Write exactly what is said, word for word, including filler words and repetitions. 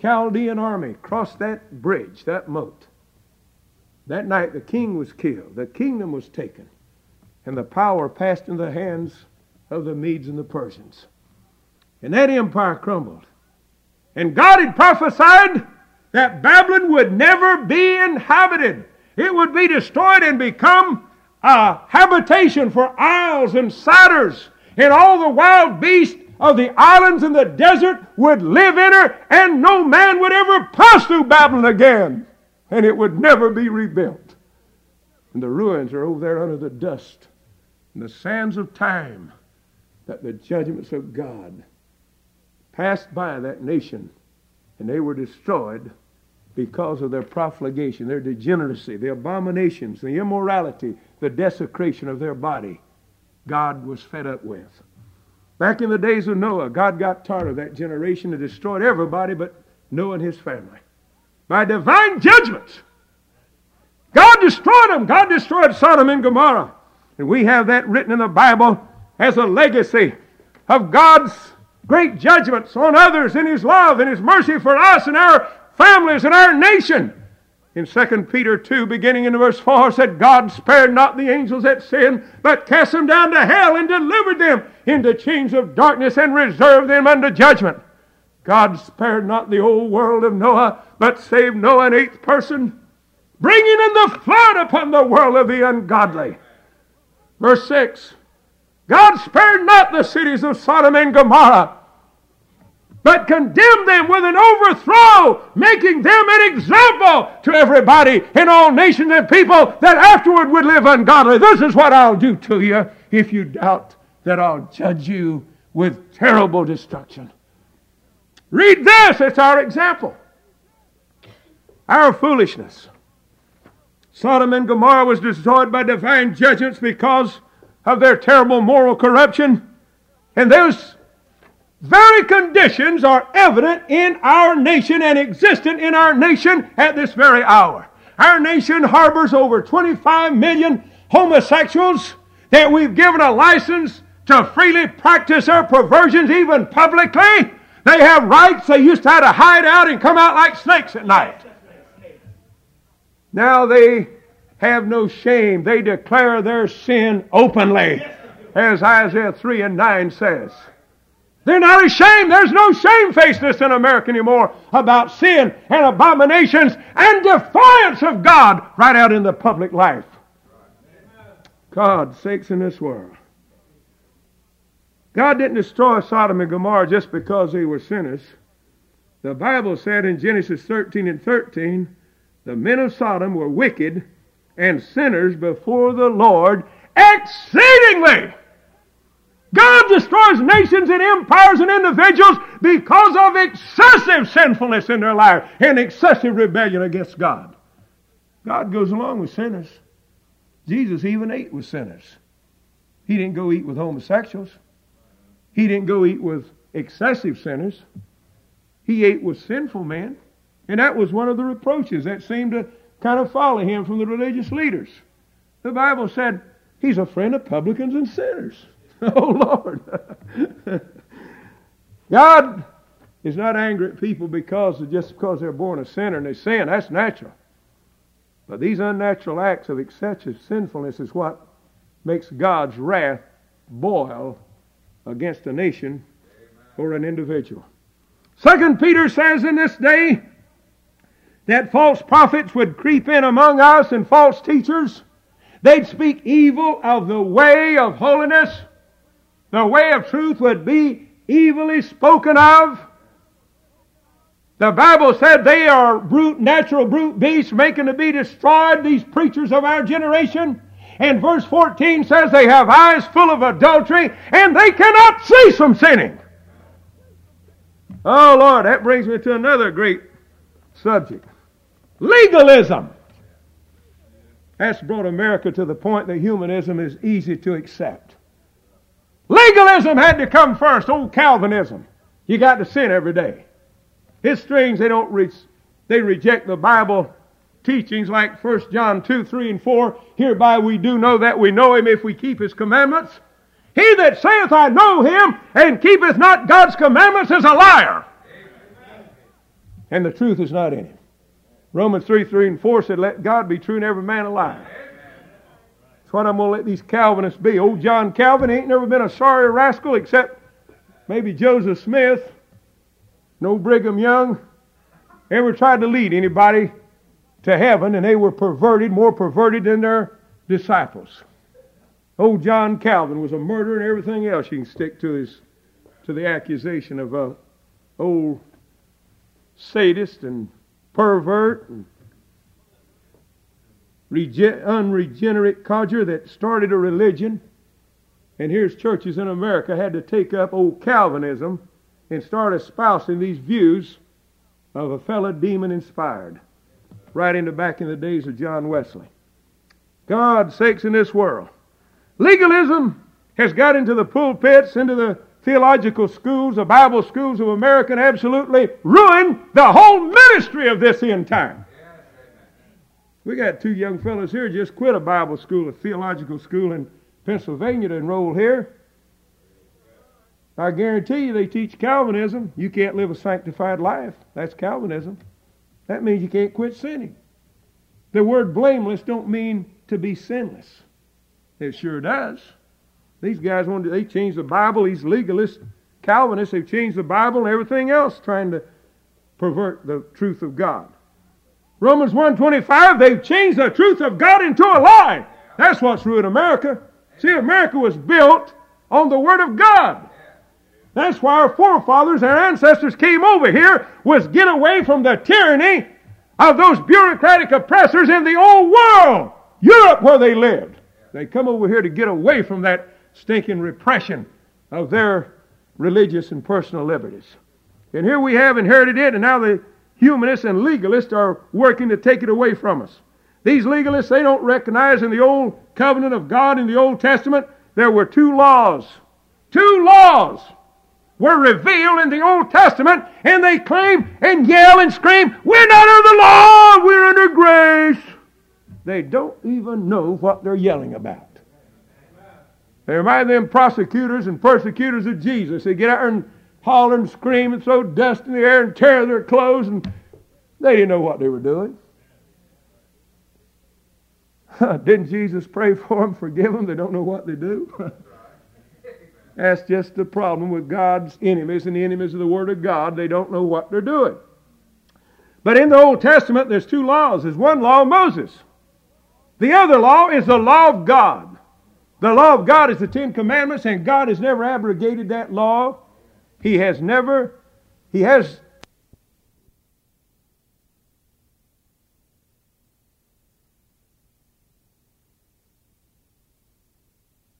Chaldean army crossed that bridge, that moat. That night the king was killed. The kingdom was taken. And the power passed into the hands of the Medes and the Persians. And that empire crumbled. And God had prophesied that Babylon would never be inhabited. It would be destroyed and become a habitation for owls and satyrs. And all the wild beasts of the islands and the desert would live in her. And no man would ever pass through Babylon again. And it would never be rebuilt. And the ruins are over there under the dust and the sands of time, that the judgments of God passed by that nation, and they were destroyed because of their profligation, their degeneracy, the abominations, the immorality, the desecration of their body. God was fed up with. Back in the days of Noah, God got tired of that generation and destroyed everybody but Noah and his family. By divine judgments. God destroyed them. God destroyed Sodom and Gomorrah. And we have that written in the Bible as a legacy of God's great judgments on others in His love and His mercy for us and our families and our nation. In Second Peter two, beginning in verse four, said, God spared not the angels that sinned, but cast them down to hell and delivered them into chains of darkness and reserved them unto judgment. God spared not the old world of Noah, but saved Noah, an eighth person, bringing in the flood upon the world of the ungodly. Verse six, God spared not the cities of Sodom and Gomorrah, but condemned them with an overthrow, making them an example to everybody in all nations and people that afterward would live ungodly. This is what I'll do to you if you doubt that I'll judge you with terrible destruction. Read this, it's our example. Our foolishness. Sodom and Gomorrah was destroyed by divine judgments because of their terrible moral corruption. And those very conditions are evident in our nation and existent in our nation at this very hour. Our nation harbors over twenty-five million homosexuals that we've given a license to freely practice their perversions even publicly. They have rights. They used to have to hide out and come out like snakes at night. Now they have no shame. They declare their sin openly, as Isaiah three and nine says. They're not ashamed. There's no shamefacedness in America anymore about sin and abominations and defiance of God right out in the public life. God's sakes in this world. God didn't destroy Sodom and Gomorrah just because they were sinners. The Bible said in Genesis thirteen and thirteen, the men of Sodom were wicked and sinners before the Lord exceedingly. God destroys nations and empires and individuals because of excessive sinfulness in their life and excessive rebellion against God. God goes along with sinners. Jesus even ate with sinners. He didn't go eat with homosexuals. He didn't go eat with excessive sinners. He ate with sinful men. And that was one of the reproaches that seemed to kind of follow him from the religious leaders. The Bible said he's a friend of publicans and sinners. Oh, Lord. God is not angry at people because just because they're born a sinner and they sin. That's natural. But these unnatural acts of excessive sinfulness is what makes God's wrath boil against a nation or an individual. Second Peter says in this day that false prophets would creep in among us and false teachers. They'd speak evil of the way of holiness. The way of truth would be evilly spoken of. The Bible said they are brute, natural brute beasts making to be destroyed, these preachers of our generation. And verse fourteen says they have eyes full of adultery and they cannot cease from sinning. Oh, Lord, that brings me to another great subject. Legalism. That's brought America to the point that humanism is easy to accept. Legalism had to come first. Old Calvinism. You got to sin every day. It's strange they don't reach, they reject the Bible teachings like First John two, three, and four. Hereby we do know that we know Him if we keep His commandments. He that saith, I know Him, and keepeth not God's commandments is a liar. and the truth is not in him. Romans three, three and four said, let God be true and every man a liar. That's what I'm going to let these Calvinists be. Old John Calvin ain't never been a sorry rascal except maybe Joseph Smith. No Brigham Young ever tried to lead anybody to heaven, and they were perverted, more perverted than their disciples. Old John Calvin was a murderer and everything else. You can stick to his to the accusation of a old sadist and pervert and rege- unregenerate codger that started a religion. And here's churches in America had to take up old Calvinism and start espousing these views of a fellow demon inspired, right into back in the days of John Wesley. God's sakes in this world. Legalism has got into the pulpits, into the theological schools, the Bible schools of America, and absolutely ruined the whole ministry of this end time. We got two young fellows here just quit a Bible school, a theological school in Pennsylvania to enroll here. I guarantee you they teach Calvinism. You can't live a sanctified life. That's Calvinism. That means you can't quit sinning. The word blameless don't mean to be sinless. It sure does. These guys want to, they changed the Bible. These legalist Calvinists, they've changed the Bible and everything else trying to pervert the truth of God. Romans one twenty-five, they've changed the truth of God into a lie. That's what's ruined America. See, America was built on the Word of God. That's why our forefathers, our ancestors came over here, was get away from the tyranny of those bureaucratic oppressors in the old world, Europe where they lived. They come over here to get away from that stinking repression of their religious and personal liberties. And here we have inherited it, and now the humanists and legalists are working to take it away from us. These legalists, they don't recognize in the old covenant of God in the Old Testament, there were two laws. Two laws were revealed in the Old Testament, and they claim and yell and scream, we're not under the law, we're under grace. They don't even know what they're yelling about. They remind them prosecutors and persecutors of Jesus. They get out there and holler and scream and throw dust in the air and tear their clothes, and they didn't know what they were doing. Didn't Jesus pray for them, forgive them? They don't know what they do. That's just the problem with God's enemies and the enemies of the Word of God. They don't know what they're doing. But in the Old Testament, there's two laws. There's one law of Moses. The other law is the law of God. The law of God is the Ten Commandments, and God has never abrogated that law. He has never, He has